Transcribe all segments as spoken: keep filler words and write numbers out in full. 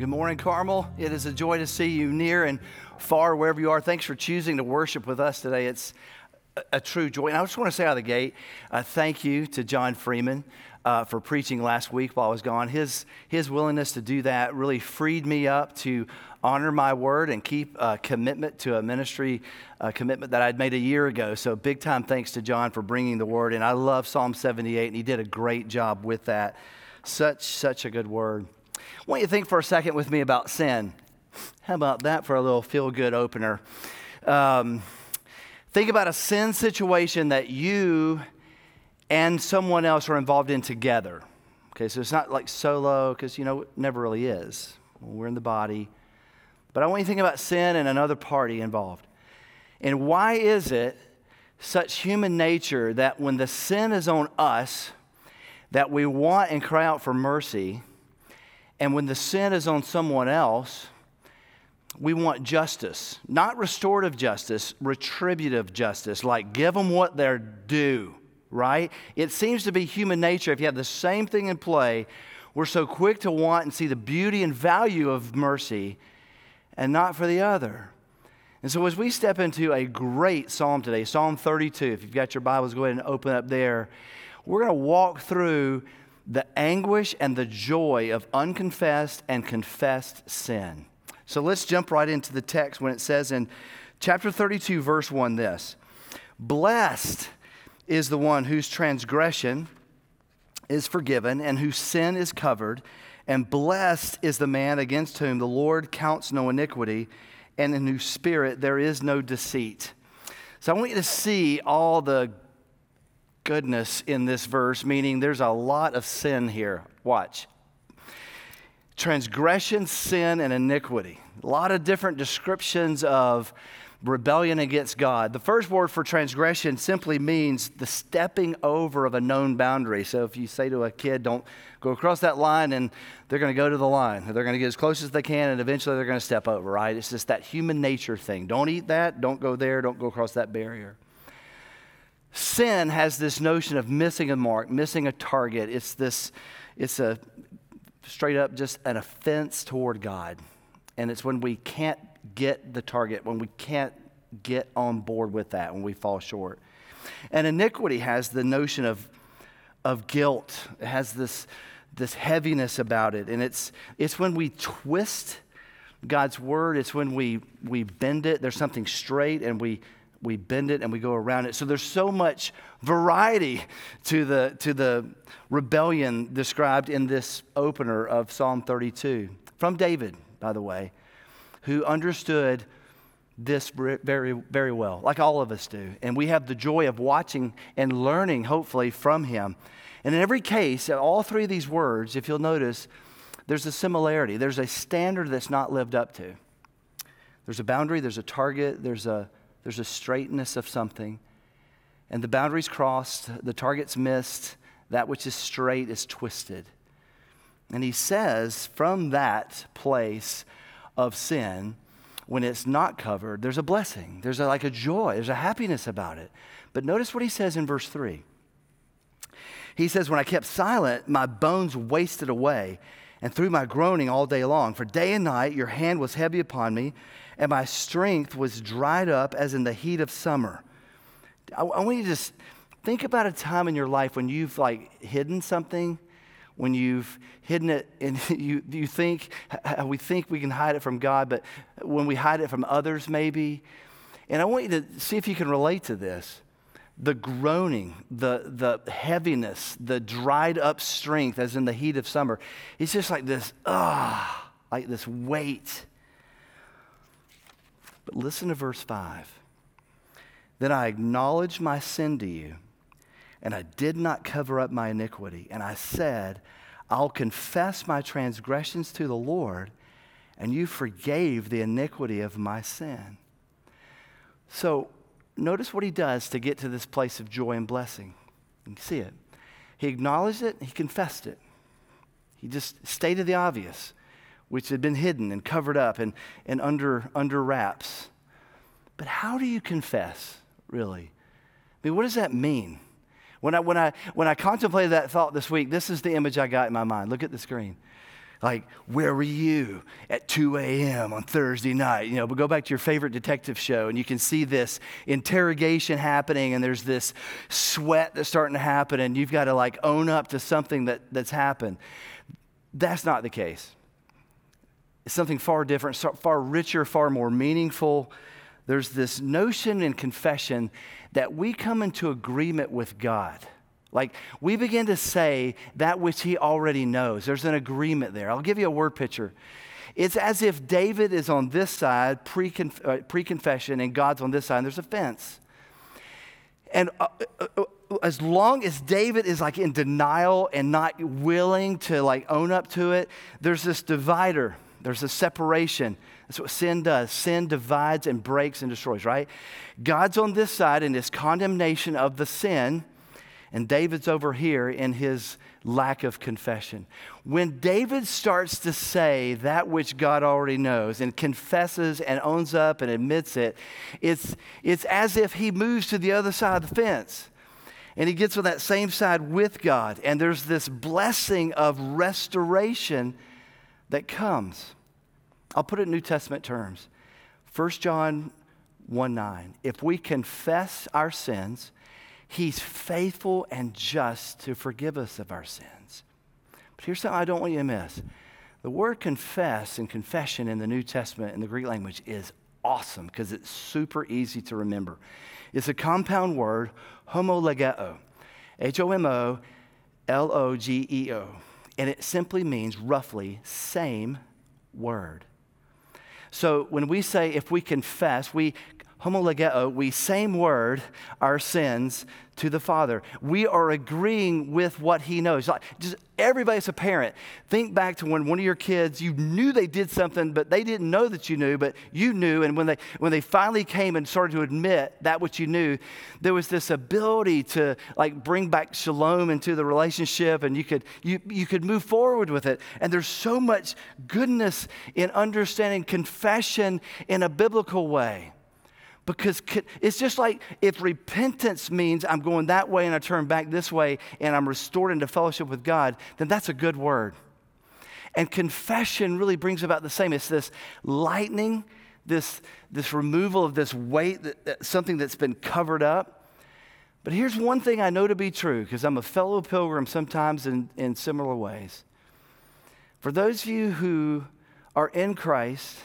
Good morning, Carmel. It is a joy to see you near and far, wherever you are. Thanks for choosing to worship with us today. It's a, a true joy. And I just want to say out of the gate, uh, thank you to John Freeman uh, for preaching last week while I was gone. His, his willingness to do that really freed me up to honor my word and keep a commitment to a ministry uh, commitment that I'd made a year ago. So big time thanks to John for bringing the word. And I love Psalm seventy-eight, and he did a great job with that. Such, such a good word. I want you to think for a second with me about sin. How about that for a little feel-good opener? Um, think about a sin situation that you and someone else are involved in together. Okay, so it's not like solo, because, you know, it never really is. We're in the body. But I want you to think about sin and another party involved. And why is it such human nature that when the sin is on us, that we want and cry out for mercy, and when the sin is on someone else, we want justice, not restorative justice, retributive justice, like give them what they're due, right? It seems to be human nature. If you have the same thing in play, we're so quick to want and see the beauty and value of mercy and not for the other. And so as we step into a great psalm today, Psalm thirty-two, if you've got your Bibles, go ahead and open up there. We're going to walk through the anguish and the joy of unconfessed and confessed sin. So let's jump right into the text when it says in chapter thirty-two, verse one, this: Blessed is the one whose transgression is forgiven and whose sin is covered, and blessed is the man against whom the Lord counts no iniquity, and in whose spirit there is no deceit. So I want you to see all the goodness in this verse, meaning there's a lot of sin here. Watch. Transgression, sin, and iniquity. A lot of different descriptions of rebellion against God. The first word for transgression simply means the stepping over of a known boundary. So if you say to a kid, don't go across that line, and they're going to go to the line. They're going to get as close as they can, and eventually they're going to step over, right? It's just that human nature thing. Don't eat that. Don't go there. Don't go across that barrier. Sin has this notion of missing a mark, missing a target. It's this, it's a straight up just an offense toward God. And it's when we can't get the target, when we can't get on board with that, when we fall short. And iniquity has the notion of, of guilt. It has this, this heaviness about it. And it's, it's when we twist God's word. It's when we, we bend it. There's something straight, and we We bend it and we go around it. So there's so much variety to the to the rebellion described in this opener of Psalm thirty-two. From David, by the way, who understood this very, very well, like all of us do. And we have the joy of watching and learning, hopefully, from him. And in every case, all three of these words, if you'll notice, there's a similarity. There's a standard that's not lived up to. There's a boundary, there's a target, there's a There's a straightness of something, and the boundary's crossed, the target's missed, that which is straight is twisted. And he says from that place of sin, when it's not covered, there's a blessing. There's a, like a joy. There's a happiness about it. But notice what he says in verse three. He says, when I kept silent, my bones wasted away, and through my groaning all day long. For day and night your hand was heavy upon me, and my strength was dried up as in the heat of summer. I, I want you to just think about a time in your life when you've like hidden something, when you've hidden it, and you you think, we think we can hide it from God, but when we hide it from others maybe. And I want you to see if you can relate to this. The groaning, the the heaviness, the dried up strength as in the heat of summer. It's just like this, ah, like this weight. But listen to verse five. Then I acknowledged my sin to you, and I did not cover up my iniquity. And I said, I'll confess my transgressions to the Lord, and you forgave the iniquity of my sin. So notice what he does to get to this place of joy and blessing. You can see it. He acknowledged it, he confessed it. He just stated the obvious, which had been hidden and covered up and, and under, under wraps. But how do you confess, really? I mean, what does that mean? When I, when I, when I contemplated that thought this week, this is the image I got in my mind. Look at the screen. Like, where were you at two a.m. on Thursday night? You know, but go back to your favorite detective show and you can see this interrogation happening and there's this sweat that's starting to happen and you've got to like own up to something that, that's happened. That's not the case. It's something far different, far richer, far more meaningful. There's this notion in confession that we come into agreement with God. Like, we begin to say that which he already knows. There's an agreement there. I'll give you a word picture. It's as if David is on this side, pre-conf- uh, pre-confession, and God's on this side, and there's a fence. And uh, uh, as long as David is like in denial and not willing to like own up to it, there's this divider. There's a separation. That's what sin does. Sin divides and breaks and destroys, right? God's on this side in his condemnation of the sin, and David's over here in his lack of confession. When David starts to say that which God already knows and confesses and owns up and admits it, it's, it's as if he moves to the other side of the fence. And he gets on that same side with God. And there's this blessing of restoration that comes. I'll put it in New Testament terms. First John one nine. If we confess our sins, he's faithful and just to forgive us of our sins. But here's something I don't want you to miss. The word confess and confession in the New Testament in the Greek language is awesome because it's super easy to remember. It's a compound word, homologeo, H O M O L O G E O. And it simply means roughly same word. So when we say if we confess, we homologeo, we same word our sins to the Father. We are agreeing with what he knows. Like, just everybody's a parent. Think back to when one of your kids, you knew they did something, but they didn't know that you knew, but you knew. And when they when they finally came and started to admit that which you knew, there was this ability to like bring back shalom into the relationship, and you could you you could move forward with it. And there's so much goodness in understanding confession in a biblical way. Because it's just like if repentance means I'm going that way and I turn back this way and I'm restored into fellowship with God, then that's a good word. And confession really brings about the same. It's this lightening, this, this removal of this weight, that, that, something that's been covered up. But here's one thing I know to be true, because I'm a fellow pilgrim sometimes in, in similar ways. For those of you who are in Christ,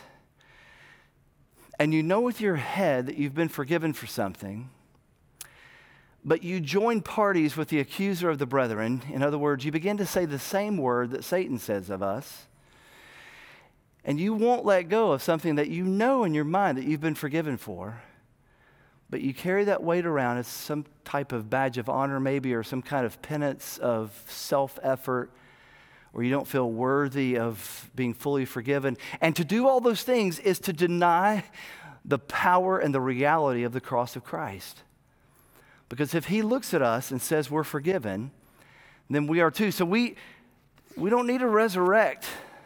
and you know with your head that you've been forgiven for something, but you join parties with the accuser of the brethren. In other words, you begin to say the same word that Satan says of us, and you won't let go of something that you know in your mind that you've been forgiven for, but you carry that weight around as some type of badge of honor maybe, or some kind of penance of self-effort, or you don't feel worthy of being fully forgiven. And to do all those things is to deny the power and the reality of the cross of Christ. Because if he looks at us and says we're forgiven, then we are too. So we, we don't need to resurrect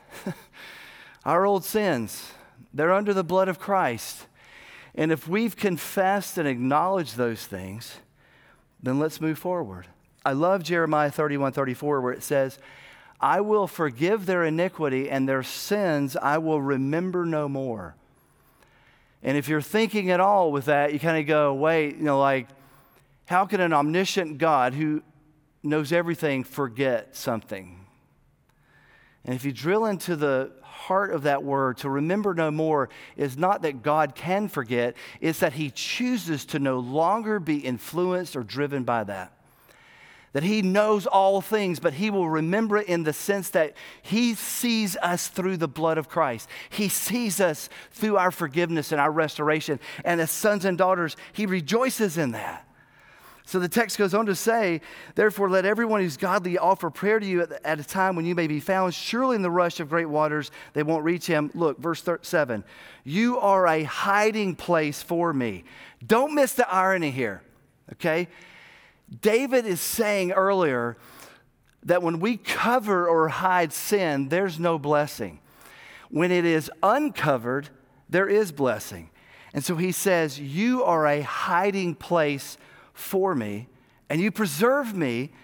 our old sins. They're under the blood of Christ. And if we've confessed and acknowledged those things, then let's move forward. I love Jeremiah thirty-one thirty-four where it says, I will forgive their iniquity and their sins I will remember no more. And if you're thinking at all with that, you kind of go, wait, you know, like, how can an omniscient God who knows everything forget something? And if you drill into the heart of that word, to remember no more is not that God can forget, it's that he chooses to no longer be influenced or driven by that. That he knows all things, but he will remember it in the sense that he sees us through the blood of Christ. He sees us through our forgiveness and our restoration. And as sons and daughters, he rejoices in that. So the text goes on to say, therefore let everyone who's godly offer prayer to you at, at a time when you may be found. Surely in the rush of great waters, they won't reach him. Look, verse seven, you are a hiding place for me. Don't miss the irony here, okay? David is saying earlier that when we cover or hide sin, there's no blessing. When it is uncovered, there is blessing. And so he says, you are a hiding place for me, and you preserve me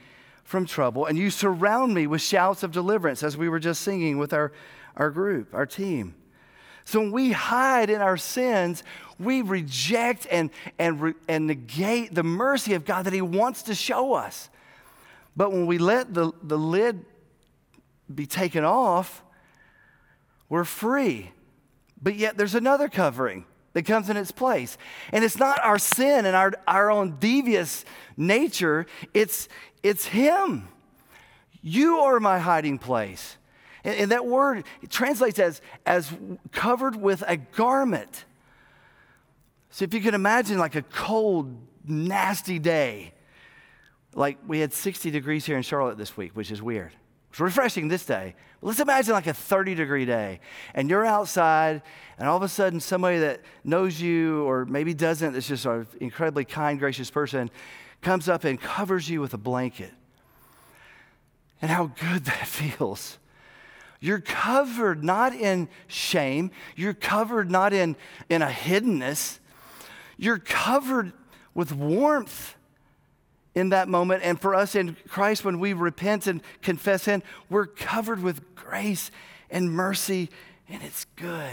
from trouble, and you surround me with shouts of deliverance, as we were just singing with our, our group, our team. So when we hide in our sins, we reject and, and, re, and negate the mercy of God that he wants to show us. But when we let the, the lid be taken off, we're free. But yet there's another covering that comes in its place. And it's not our sin and our, our own devious nature. It's, it's him. You are my hiding place. And, and that word it translates as, as covered with a garment. So if you can imagine like a cold, nasty day, like we had sixty degrees here in Charlotte this week, which is weird. It's refreshing this day. But let's imagine like a thirty degree day, and you're outside, and all of a sudden somebody that knows you or maybe doesn't, that's just an incredibly kind, gracious person, comes up and covers you with a blanket. And how good that feels. You're covered not in shame. You're covered not in, in a hiddenness. You're covered with warmth in that moment. And for us in Christ, when we repent and confess him, we're covered with grace and mercy, and it's good.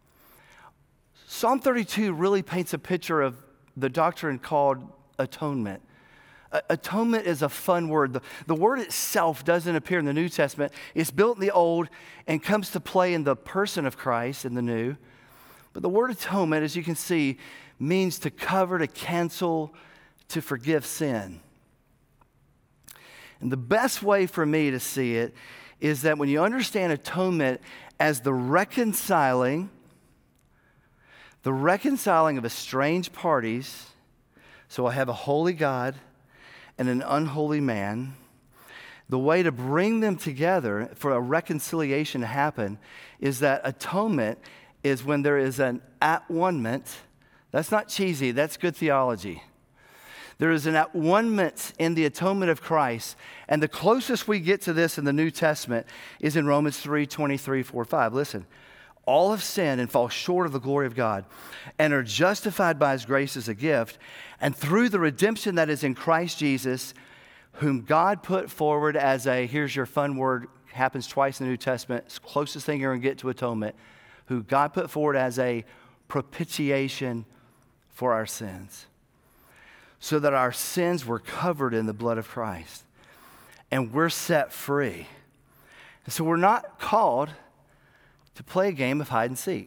Psalm thirty-two really paints a picture of the doctrine called atonement. Atonement is a fun word. The, the word itself doesn't appear in the New Testament. It's built in the Old and comes to play in the person of Christ in the New. But the word atonement, as you can see, means to cover, to cancel, to forgive sin. And the best way for me to see it is that when you understand atonement as the reconciling, the reconciling of estranged parties, so I have a holy God and an unholy man, the way to bring them together for a reconciliation to happen is that atonement is when there is an at-one-ment. That's not cheesy, that's good theology. There is an at-one-ment in the atonement of Christ, and the closest we get to this in the New Testament is in Romans three, twenty-three, four, five. Listen, all have sinned and fall short of the glory of God and are justified by his grace as a gift, and through the redemption that is in Christ Jesus, whom God put forward as a, here's your fun word, happens twice in the New Testament, it's the closest thing you're going to get to atonement, who God put forward as a propitiation for our sins, so that our sins were covered in the blood of Christ, and we're set free. And so we're not called to play a game of hide and seek.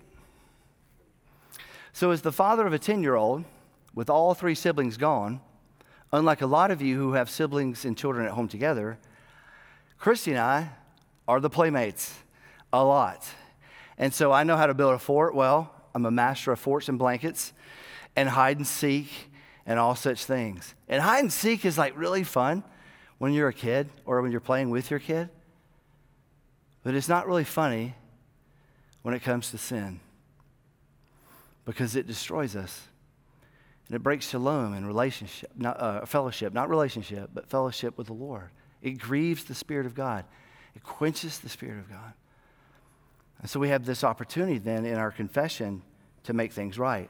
So as the father of a ten-year-old, with all three siblings gone, unlike a lot of you who have siblings and children at home together, Christy and I are the playmates a lot. And so I know how to build a fort well. I'm a master of forts and blankets and hide and seek and all such things. And hide and seek is like really fun when you're a kid or when you're playing with your kid. But it's not really funny when it comes to sin, because it destroys us. And it breaks shalom and relationship, not uh, fellowship, not relationship, but fellowship with the Lord. It grieves the Spirit of God. It quenches the Spirit of God. And so we have this opportunity then in our confession to make things right.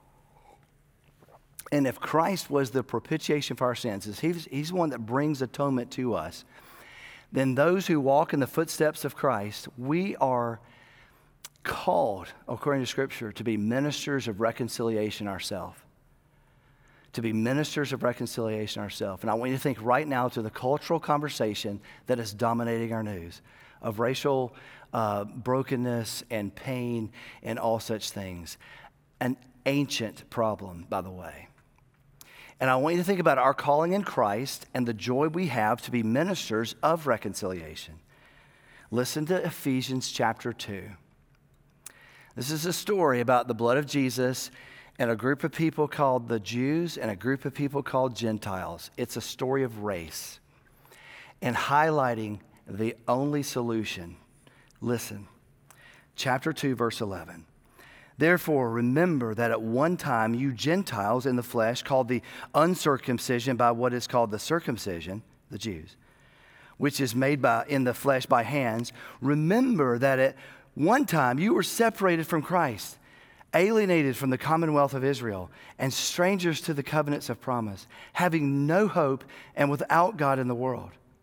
And if Christ was the propitiation for our sins, as he's, he's the one that brings atonement to us, then those who walk in the footsteps of Christ, we are called, according to Scripture, to be ministers of reconciliation ourselves. To be ministers of reconciliation ourselves. And I want you to think right now to the cultural conversation that is dominating our news of racial uh, brokenness and pain and all such things. An ancient problem, by the way. And I want you to think about our calling in Christ and the joy we have to be ministers of reconciliation. Listen to Ephesians chapter two. This is a story about the blood of Jesus and a group of people called the Jews and a group of people called Gentiles. It's a story of race and highlighting the only solution. Listen, chapter two, verse eleven. Therefore, remember that at one time you Gentiles in the flesh, called the uncircumcision by what is called the circumcision, the Jews, which is made by in the flesh by hands, remember that at one time you were separated from Christ, alienated from the commonwealth of Israel, and strangers to the covenants of promise, having no hope and without God in the world.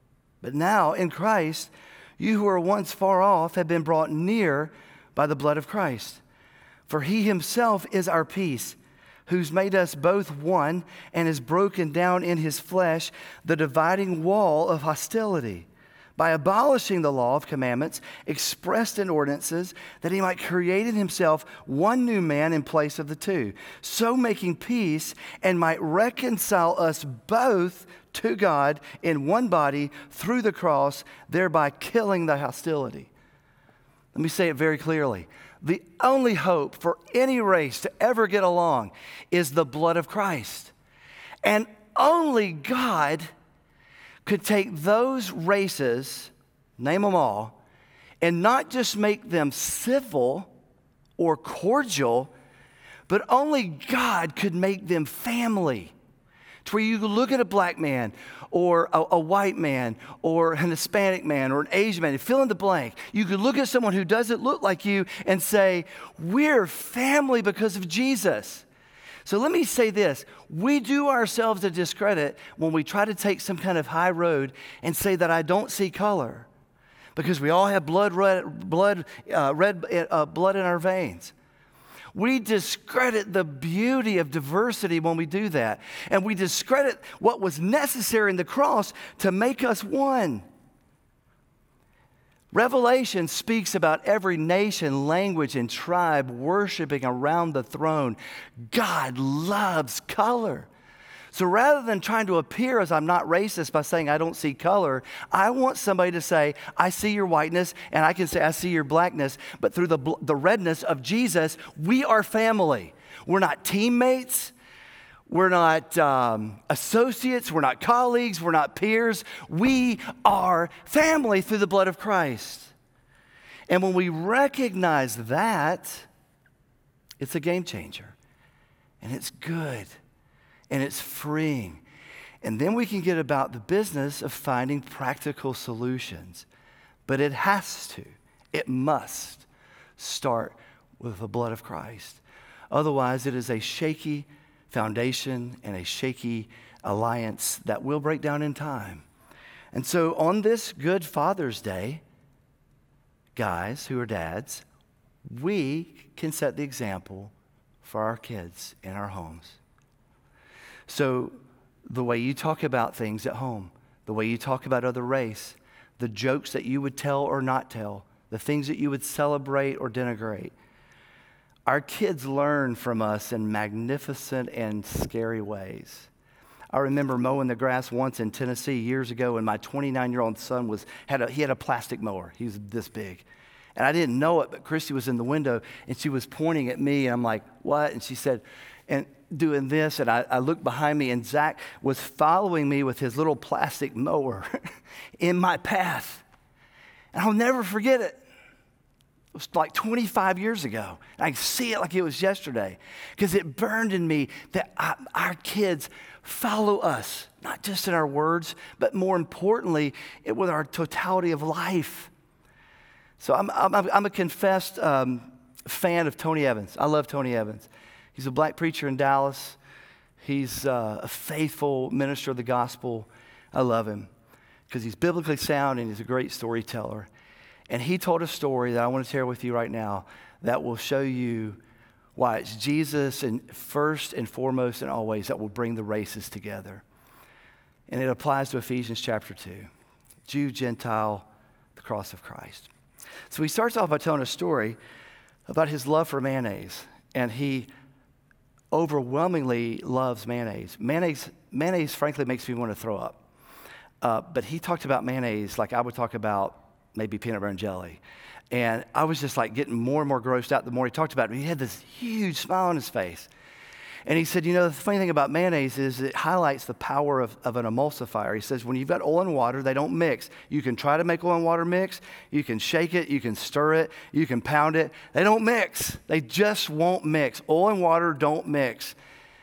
But now in Christ, you who were once far off have been brought near by the blood of Christ. For he himself is our peace, who's made us both one and has broken down in his flesh the dividing wall of hostility, by abolishing the law of commandments expressed in ordinances, that he might create in himself one new man in place of the two, so making peace, and might reconcile us both to God in one body through the cross, thereby killing the hostility. Let me say it very clearly. The only hope for any race to ever get along is the blood of Christ. And only God could take those races, name them all, and not just make them civil or cordial, but only God could make them family. To where you could look at a black man or a, a white man or an Hispanic man or an Asian man, and fill in the blank. You could look at someone who doesn't look like you and say, we're family because of Jesus. So let me say this. We do ourselves a discredit when we try to take some kind of high road and say that I don't see color, because we all have blood, red, blood, uh, red uh, blood in our veins. We discredit the beauty of diversity when we do that. And we discredit what was necessary in the cross to make us one. Revelation speaks about every nation, language, and tribe worshiping around the throne. God loves color. So rather than trying to appear as I'm not racist by saying I don't see color, I want somebody to say, I see your whiteness, and I can say I see your blackness, but through the, the redness of Jesus, we are family. We're not teammates. We're not um, associates. We're not colleagues. We're not peers. We are family through the blood of Christ. And when we recognize that, it's a game changer. And it's good. And it's freeing. And then we can get about the business of finding practical solutions. But it has to, it must start with the blood of Christ. Otherwise, it is a shaky foundation and a shaky alliance that will break down in time. And so on this good Father's Day, guys who are dads, we can set the example for our kids in our homes. So the way you talk about things at home, the way you talk about other race, the jokes that you would tell or not tell, the things that you would celebrate or denigrate, our kids learn from us in magnificent and scary ways. I remember mowing the grass once in Tennessee years ago, and my twenty-nine-year-old son was had a, he had a plastic mower. He was this big. And I didn't know it, but Christy was in the window, and she was pointing at me, and I'm like, what? And she said, and doing this, and I, I looked behind me, and Zach was following me with his little plastic mower in my path. And I'll never forget it. It was like twenty-five years ago. I can see it like it was yesterday, because it burned in me that I, our kids follow us, not just in our words, but more importantly, it, with our totality of life. So I'm, I'm, I'm a confessed um, fan of Tony Evans. I love Tony Evans. He's a black preacher in Dallas. He's uh, a faithful minister of the gospel. I love him because he's biblically sound and he's a great storyteller. And he told a story that I want to share with you right now that will show you why it's Jesus and first and foremost and always that will bring the races together. And it applies to Ephesians chapter two. Jew, Gentile, the cross of Christ. So he starts off by telling a story about his love for mayonnaise. And he overwhelmingly loves mayonnaise. Mayonnaise, mayonnaise frankly, makes me want to throw up. Uh, but he talked about mayonnaise like I would talk about maybe peanut butter and jelly. And I was just like getting more and more grossed out the more he talked about it. He had this huge smile on his face. And he said, you know, the funny thing about mayonnaise is it highlights the power of, of an emulsifier. He says, when you've got oil and water, they don't mix. You can try to make oil and water mix. You can shake it. You can stir it. You can pound it. They don't mix. They just won't mix. Oil and water don't mix.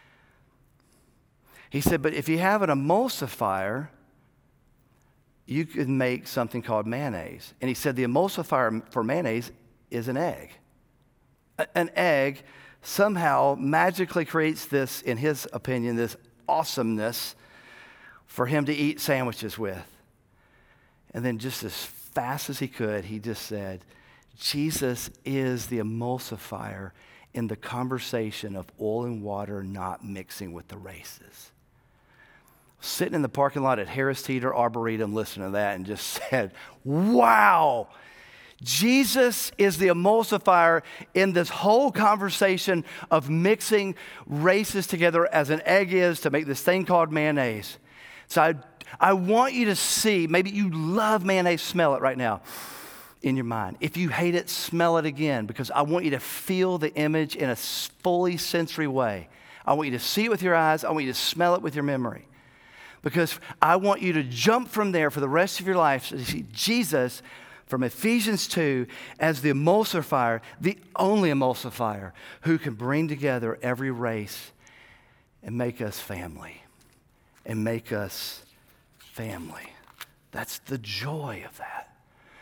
He said, but if you have an emulsifier, you can make something called mayonnaise. And he said the emulsifier for mayonnaise is an egg. A- an egg somehow magically creates this, in his opinion, this awesomeness for him to eat sandwiches with. And then just as fast as he could, he just said, Jesus is the emulsifier in the conversation of oil and water not mixing with the races. Sitting in the parking lot at Harris Teeter Arboretum, listening to that and just said, wow, Jesus is the emulsifier in this whole conversation of mixing races together as an egg is to make this thing called mayonnaise. So I, I want you to see, maybe you love mayonnaise, smell it right now in your mind. If you hate it, smell it again, because I want you to feel the image in a fully sensory way. I want you to see it with your eyes. I want you to smell it with your memory. Because I want you to jump from there for the rest of your life to see Jesus from Ephesians two as the emulsifier, the only emulsifier who can bring together every race and make us family. And make us family. That's the joy of that.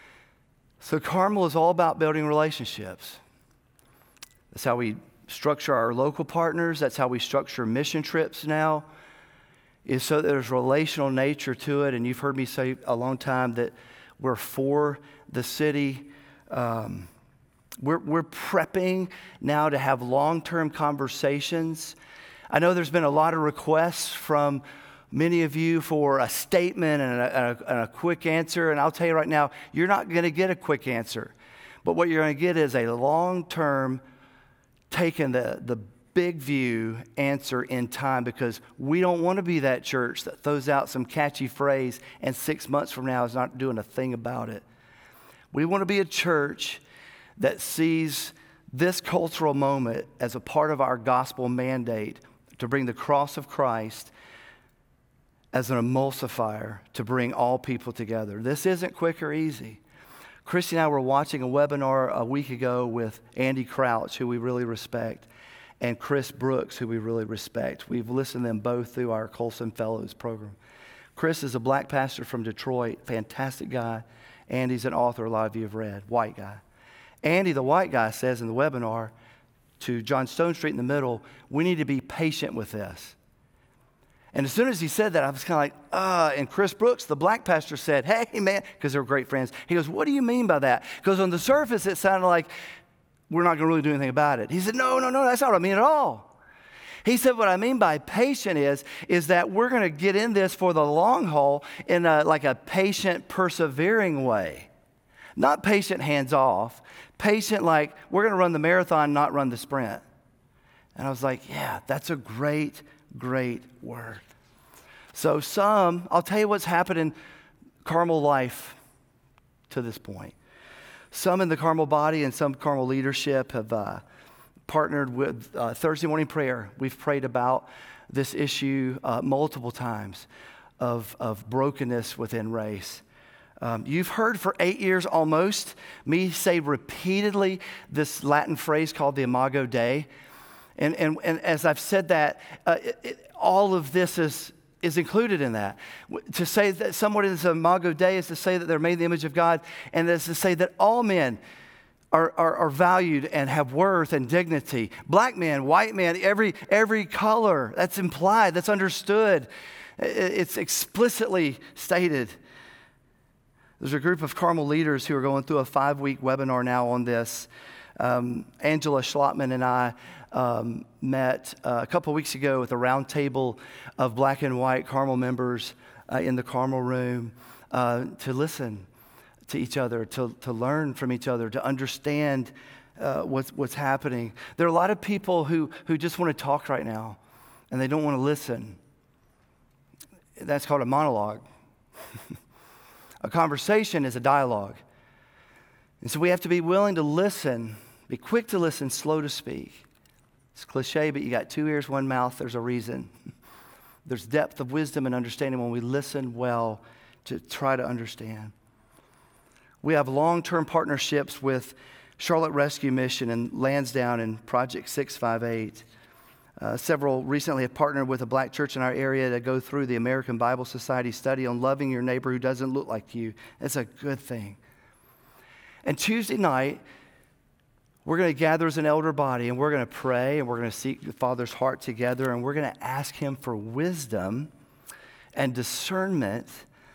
So Carmel is all about building relationships. That's how we structure our local partners. That's how we structure mission trips now. Is so that there's relational nature to it. And you've heard me say a long time that we're for the city. Um, we're, we're prepping now to have long-term conversations. I know there's been a lot of requests from many of you for a statement and a, a, a quick answer. And I'll tell you right now, you're not going to get a quick answer. But what you're going to get is a long-term, taking the, the big view answer in time, because we don't want to be that church that throws out some catchy phrase and six months from now is not doing a thing about it. We want to be a church that sees this cultural moment as a part of our gospel mandate to bring the cross of Christ as an emulsifier to bring all people together. This isn't quick or easy. Christy and I were watching a webinar a week ago with Andy Crouch, who we really respect, and Chris Brooks, who we really respect. We've listened to them both through our Colson Fellows program. Chris is a black pastor from Detroit, fantastic guy. Andy's an author a lot of you have read, white guy. Andy, the white guy, says in the webinar to John Stone Street in the middle, we need to be patient with this. And as soon as he said that, I was kind of like, uh, and Chris Brooks, the black pastor, said, hey, man, because they were great friends. He goes, what do you mean by that? Because on the surface, it sounded like we're not going to really do anything about it. He said, no, no, no, that's not what I mean at all. He said, what I mean by patient is, is that we're going to get in this for the long haul in a, like a patient, persevering way. Not patient hands off. Patient like we're going to run the marathon, not run the sprint. And I was like, yeah, that's a great, great word. So some, I'll tell you what's happened in Carmel life to this point. Some in the Carmel body and some Carmel leadership have uh, partnered with uh, Thursday morning prayer. We've prayed about this issue uh, multiple times of, of brokenness within race. Um, you've heard for eight years almost me say repeatedly this Latin phrase called the Imago Dei. And, and, and as I've said that, uh, it, it, all of this is is included in that. To say that someone is an Imago Dei is to say that they're made in the image of God, and it's to say that all men are, are, are valued and have worth and dignity. Black men, white men, every, every color, that's implied, that's understood. It's explicitly stated. There's a group of Carmel leaders who are going through a five-week webinar now on this. Um, Angela Schlottman and I um, met uh, a couple weeks ago with a round table of black and white Carmel members uh, in the Carmel room uh, to listen to each other, to, to learn from each other, to understand uh, what's, what's happening. There are a lot of people who, who just want to talk right now, and they don't want to listen. That's called a monologue. A conversation is a dialogue. And so we have to be willing to listen, be quick to listen, slow to speak. It's cliche, but you got two ears, one mouth. There's a reason. There's depth of wisdom and understanding when we listen well to try to understand. We have long-term partnerships with Charlotte Rescue Mission and Lansdowne and Project six five eight. Uh, several recently have partnered with a black church in our area to go through the American Bible Society study on loving your neighbor who doesn't look like you. It's a good thing. And Tuesday night, we're going to gather as an elder body, and we're going to pray, and we're going to seek the Father's heart together, and we're going to ask Him for wisdom and discernment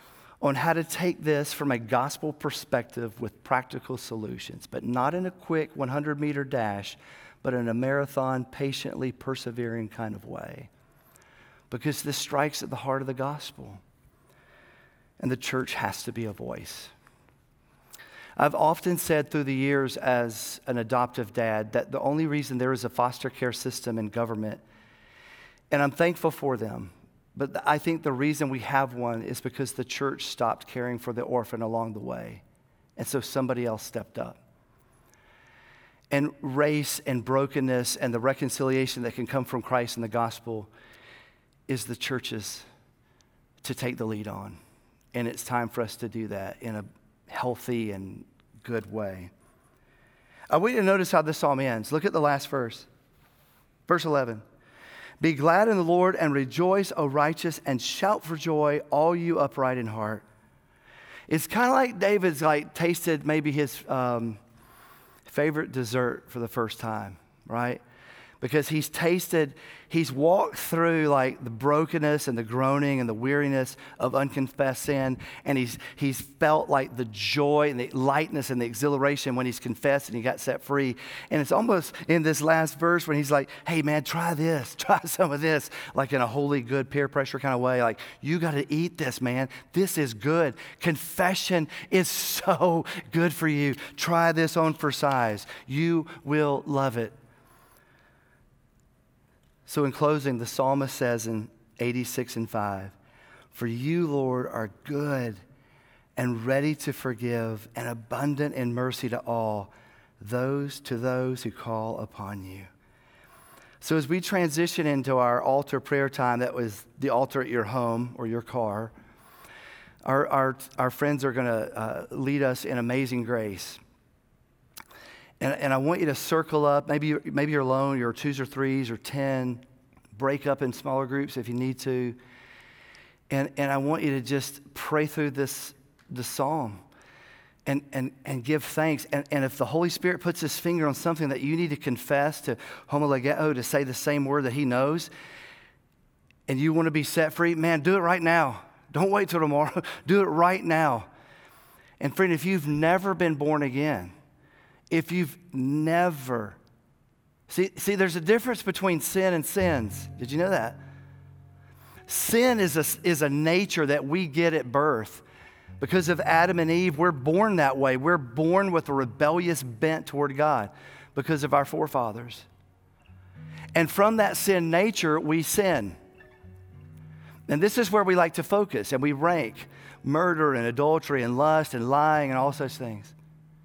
on how to take this from a gospel perspective with practical solutions, but not in a quick one hundred meter dash, but in a marathon, patiently persevering kind of way. Because this strikes at the heart of the gospel. And the church has to be a voice. I've often said through the years as an adoptive dad that the only reason there is a foster care system in government, and I'm thankful for them, but I think the reason we have one is because the church stopped caring for the orphan along the way. And so somebody else stepped up. And race and brokenness and the reconciliation that can come from Christ and the gospel is the church's to take the lead on. And it's time for us to do that in a healthy and good way. I want you to notice how this psalm ends. Look at the last verse. Verse eleven. Be glad in the Lord and rejoice, O righteous, and shout for joy, all you upright in heart. It's kind of like David's like tasted maybe his um, favorite dessert for the first time, right? Because he's tasted, he's walked through like the brokenness and the groaning and the weariness of unconfessed sin. And he's he's felt like the joy and the lightness and the exhilaration when he's confessed and he got set free. And it's almost in this last verse when he's like, hey man, try this, try some of this, like in a holy good peer pressure kind of way. Like, you got to eat this, man. This is good. Confession is so good for you. Try this on for size. You will love it. So in closing, the psalmist says in eighty-six and five, for you, Lord, are good and ready to forgive and abundant in mercy to all, those to those who call upon you. So as we transition into our altar prayer time, that was the altar at your home or your car, our, our, our friends are going to uh, lead us in Amazing Grace. And, and I want you to circle up. Maybe you're, maybe you're alone, you're twos or threes or ten. Break up in smaller groups if you need to. And, and I want you to just pray through this, this psalm and, and, and give thanks. And, and if the Holy Spirit puts his finger on something that you need to confess to homologeo, to say the same word that he knows, and you want to be set free, man, do it right now. Don't wait till tomorrow. Do it right now. And friend, if you've never been born again, if you've never, see, see, there's a difference between sin and sins. Did you know that? Sin is a, is a nature that we get at birth. Because of Adam and Eve, we're born that way. We're born with a rebellious bent toward God because of our forefathers. And from that sin nature, we sin. And this is where we like to focus, and we rank murder and adultery and lust and lying and all such things.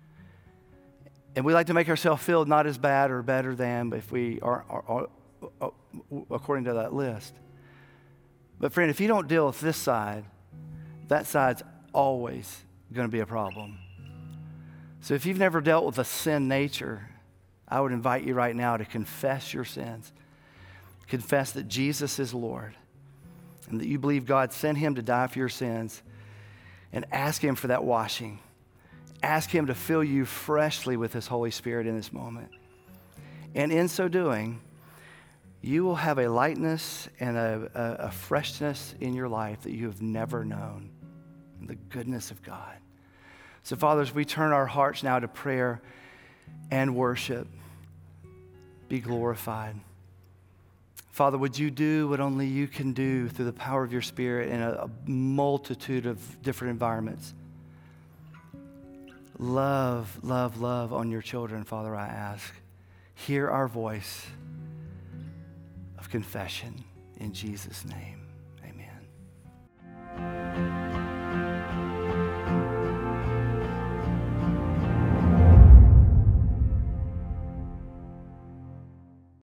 And we like to make ourselves feel not as bad or better than if we are, are, are, are according to that list. But friend, if you don't deal with this side, that side's always going to be a problem. So if you've never dealt with a sin nature, I would invite you right now to confess your sins. Confess that Jesus is Lord and that you believe God sent him to die for your sins, and ask him for that washing. Ask him to fill you freshly with his Holy Spirit in this moment. And in so doing, you will have a lightness and a, a, a freshness in your life that you have never known. The goodness of God. So, Father, as we turn our hearts now to prayer and worship, be glorified. Father, would you do what only you can do through the power of your Spirit in a, a multitude of different environments? Love, love, love on your children, Father, I ask. Hear our voice of confession in Jesus' name.